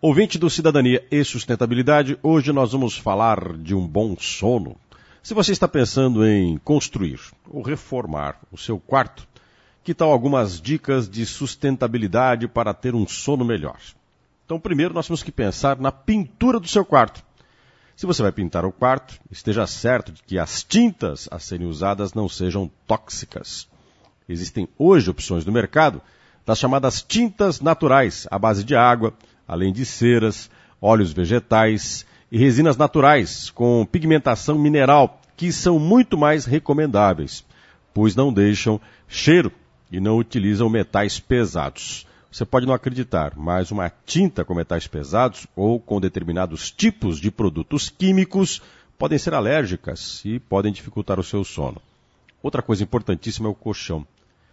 Ouvinte do Cidadania e Sustentabilidade, hoje nós vamos falar de um bom sono. Se você está pensando em construir ou reformar o seu quarto, que tal algumas dicas de sustentabilidade para ter um sono melhor? Então, primeiro nós temos que pensar na pintura do seu quarto. Se você vai pintar o quarto, esteja certo de que as tintas a serem usadas não sejam tóxicas. Existem hoje opções no mercado das chamadas tintas naturais, à base de água, além de ceras, óleos vegetais e resinas naturais com pigmentação mineral, que são muito mais recomendáveis, pois não deixam cheiro e não utilizam metais pesados. Você pode não acreditar, mas uma tinta com metais pesados ou com determinados tipos de produtos químicos podem ser alérgicas e podem dificultar o seu sono. Outra coisa importantíssima é o colchão.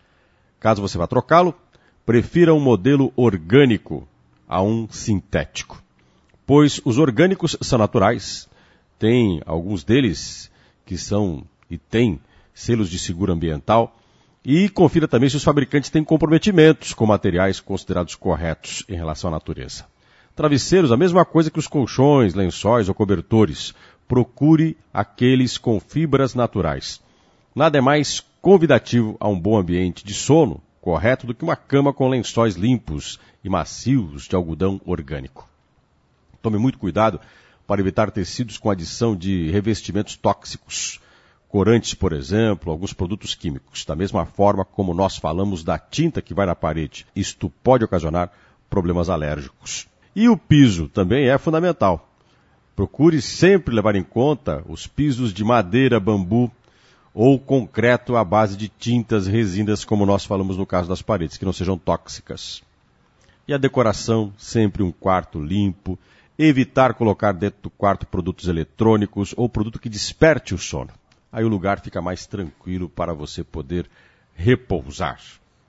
Caso você vá trocá-lo, prefira um modelo orgânico a um sintético, pois os orgânicos são naturais, tem alguns deles que são e têm selos de seguro ambiental, e confira também se os fabricantes têm comprometimentos com materiais considerados corretos em relação à natureza. Travesseiros, a mesma coisa que os colchões, lençóis ou cobertores. Procure aqueles com fibras naturais. Nada é mais convidativo a um bom ambiente de sono correto do que uma cama com lençóis limpos e macios de algodão orgânico. Tome muito cuidado para evitar tecidos com adição de revestimentos tóxicos, corantes, por exemplo, alguns produtos químicos, da mesma forma como nós falamos da tinta que vai na parede. Isto pode ocasionar problemas alérgicos. E o piso também é fundamental. Procure sempre levar em conta os pisos de madeira, bambu ou concreto à base de tintas, resinas, como nós falamos no caso das paredes, que não sejam tóxicas. E a decoração, sempre um quarto limpo, evitar colocar dentro do quarto produtos eletrônicos ou produto que desperte o sono. Aí o lugar fica mais tranquilo para você poder repousar.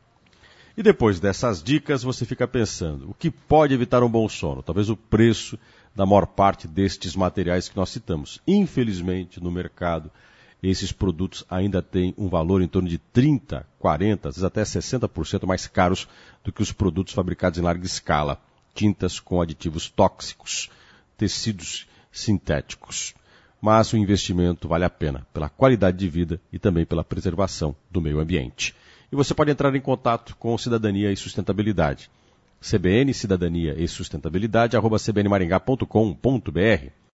E depois dessas dicas, você fica pensando, o que pode evitar um bom sono? Talvez o preço da maior parte destes materiais que nós citamos. Infelizmente, no mercado, esses produtos ainda têm um valor em torno de 30%, 40%, às vezes até 60% mais caros do que os produtos fabricados em larga escala. Tintas com aditivos tóxicos, tecidos sintéticos. Mas o investimento vale a pena, pela qualidade de vida e também pela preservação do meio ambiente. E você pode entrar em contato com Cidadania e Sustentabilidade. CBN, Cidadania e Sustentabilidade, @cbnmaringá.com.br.